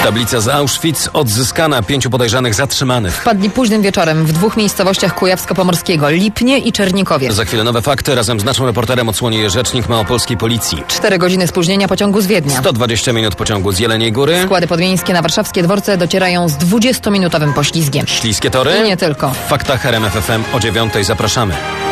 Tablica z Auschwitz odzyskana, 5 podejrzanych zatrzymanych. Wpadli późnym wieczorem w 2 miejscowościach Kujawsko-Pomorskiego, Lipnie i Czernikowie. Za chwilę nowe fakty. Razem z naszym reporterem odsłoni je rzecznik małopolskiej policji. 4 godziny spóźnienia pociągu z Wiednia. 120 minut pociągu z Jeleniej Góry. Składy podmiejskie na warszawskie dworce docierają z 20-minutowym poślizgiem. Śliskie tory. I nie tylko. W faktach RMF FM o 9:00 zapraszamy.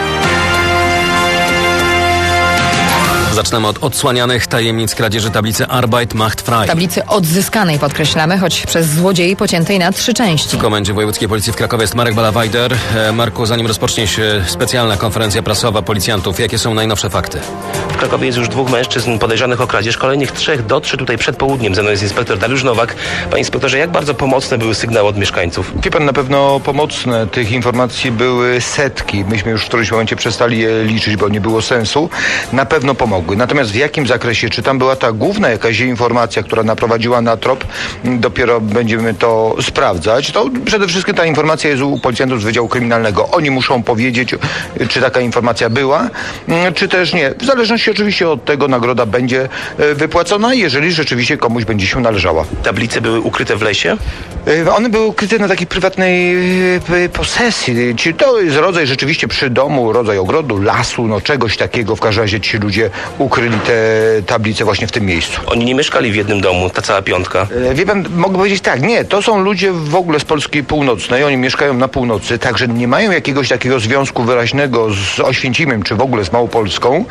Zaczynamy od odsłanianych tajemnic kradzieży tablicy Arbeit macht frei. Tablicy odzyskanej, podkreślamy, choć przez złodziei pociętej na 3 części. W Komendzie Wojewódzkiej Policji w Krakowie jest Marek Ballawajder. Marku, zanim rozpocznie się specjalna konferencja prasowa policjantów, jakie są najnowsze fakty? W Krakowie jest już 2 mężczyzn podejrzanych o kradzież. Kolejnych 3 dotrze tutaj przed południem. Ze mną jest inspektor Dariusz Nowak. Panie inspektorze, jak bardzo pomocne były sygnały od mieszkańców? Wie pan, na pewno pomocne. Tych informacji były setki. Myśmy już w którymś momencie przestali je liczyć, bo nie było sensu. Na pewno pomogły. Natomiast w jakim zakresie? Czy tam była ta główna jakaś informacja, która naprowadziła na trop? Dopiero będziemy to sprawdzać. To przede wszystkim ta informacja jest u policjantów z Wydziału Kryminalnego. Oni muszą powiedzieć, czy taka informacja była, czy też nie. W zależności oczywiście od tego nagroda będzie wypłacona, jeżeli rzeczywiście komuś będzie się należała. Tablice były ukryte w lesie? One były ukryte na takiej prywatnej posesji. Czy to jest rodzaj rzeczywiście przy domu, rodzaj ogrodu, lasu, no czegoś takiego. W każdym razie ci ludzie ukryli te tablice właśnie w tym miejscu. Oni nie mieszkali w jednym domu, ta cała piątka? Wie pan, mogę powiedzieć tak, nie, to są ludzie w ogóle z Polski północnej, oni mieszkają na północy, także nie mają jakiegoś takiego związku wyraźnego z Oświęcimiem, czy w ogóle z Małopolską.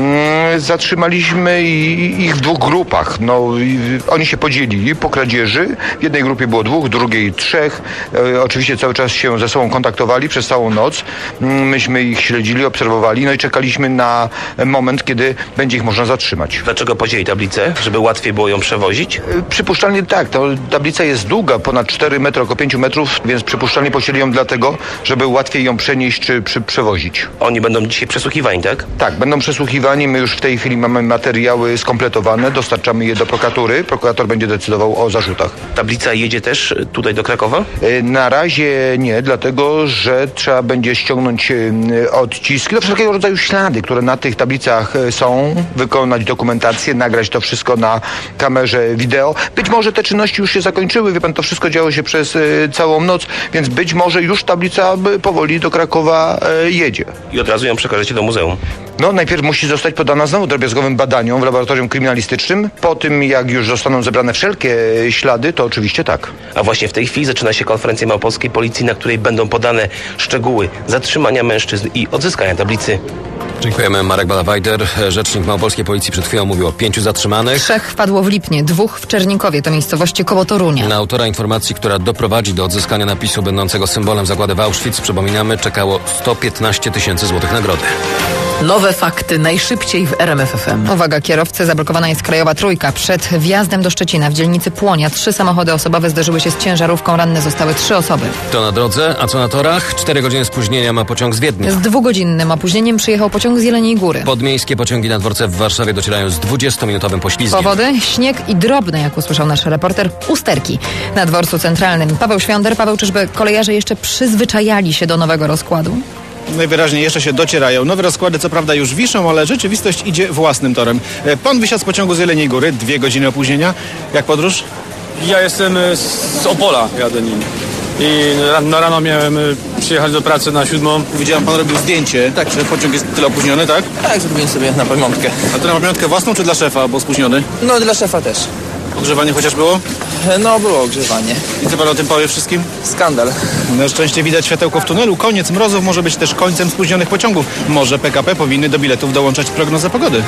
Zatrzymaliśmy ich w 2 grupach. No, oni się podzielili po kradzieży. W jednej grupie było 2, w drugiej 3. Oczywiście cały czas się ze sobą kontaktowali przez całą noc. Myśmy ich śledzili, obserwowali, no i czekaliśmy na moment, kiedy będzie ich można zatrzymać. Dlaczego podzieli tablicę? Żeby łatwiej było ją przewozić? Przypuszczalnie tak. Tablica jest długa, ponad 4 metry, około 5 metrów, więc przypuszczalnie podzieli ją dlatego, żeby łatwiej ją przenieść czy przewozić. Oni będą dzisiaj przesłuchiwani, tak? Tak, będą przesłuchiwani. My już w tej chwili mamy materiały skompletowane, dostarczamy je do prokuratury. Prokurator będzie decydował o zarzutach. Tablica jedzie też tutaj do Krakowa? Na razie nie, dlatego że trzeba będzie ściągnąć odciski, wszelkiego rodzaju ślady, które na tych tablicach są, wykonać dokumentację, nagrać to wszystko na kamerze wideo. Być może te czynności już się zakończyły, wie pan, to wszystko działo się przez całą noc, więc być może już tablica powoli do Krakowa jedzie. I od razu ją przekażecie do muzeum? No, najpierw musi zostać podana znowu drobiazgowym badaniom w laboratorium kryminalistycznym. Po tym, jak już zostaną zebrane wszelkie ślady, to oczywiście tak. A właśnie w tej chwili zaczyna się konferencja małopolskiej policji, na której będą podane szczegóły zatrzymania mężczyzn i odzyskania tablicy. Dziękujemy. Marek Ballawajder, rzecznik małopolskiej policji, przed chwilą mówił o 5 zatrzymanych. 3 wpadło w Lipnie, 2 w Czernikowie, to miejscowości koło Torunia. Na autora informacji, która doprowadzi do odzyskania napisu będącego symbolem zagłady w Auschwitz, przypominamy, czekało 115 000 złotych nagrody. Nowe fakty najszybciej w RMF FM. Uwaga, kierowcy, zablokowana jest krajowa trójka. Przed wjazdem do Szczecina w dzielnicy Płonia 3 samochody osobowe zderzyły się z ciężarówką. Ranne zostały 3 osoby. To na drodze, a co na torach? 4 godziny spóźnienia ma pociąg z Wiednia. Z 2-godzinnym opóźnieniem przyjechał pociąg z Jeleniej Góry. Podmiejskie pociągi na dworce w Warszawie docierają z 20-minutowym poślizgiem. Powody? Śnieg i drobne, jak usłyszał nasz reporter, usterki. Na dworcu centralnym Paweł Świąder. Paweł, czyżby kolejarze jeszcze przyzwyczajali się do nowego rozkładu? Najwyraźniej jeszcze się docierają. Nowe rozkłady co prawda już wiszą, ale rzeczywistość idzie własnym torem. Pan wysiadł z pociągu z Jeleniej Góry, 2 godziny opóźnienia. Jak podróż? Ja jestem z Opola, jadę nim. I na rano miałem przyjechać do pracy na 7. Widziałem, pan robił zdjęcie, tak, że pociąg jest tyle opóźniony, tak? Tak, zrobiłem sobie na pamiątkę. A to na pamiątkę własną czy dla szefa, bo spóźniony? No dla szefa też. Ogrzewanie chociaż było? No było ogrzewanie. I co pan o tym powie wszystkim? Skandal. Na szczęście widać światełko w tunelu. Koniec mrozów może być też końcem spóźnionych pociągów. Może PKP powinny do biletów dołączać prognozę pogody.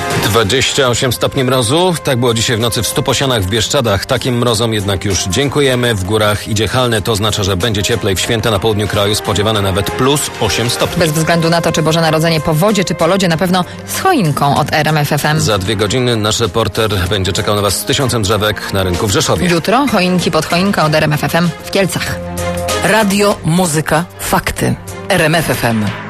28 stopni mrozu. Tak było dzisiaj w nocy w Stuposianach w Bieszczadach. Takim mrozom jednak już dziękujemy. W górach idzie halne. To oznacza, że będzie cieplej. W święta na południu kraju spodziewane nawet plus 8 stopni. Bez względu na to, czy Boże Narodzenie po wodzie, czy po lodzie, na pewno z choinką od RMF FM. Za 2 godziny nasz reporter będzie czekał na Was z 1000 drzewek na rynku w Rzeszowie. Jutro choinki pod choinkę od RMF FM w Kielcach. Radio, muzyka, fakty. RMF FM.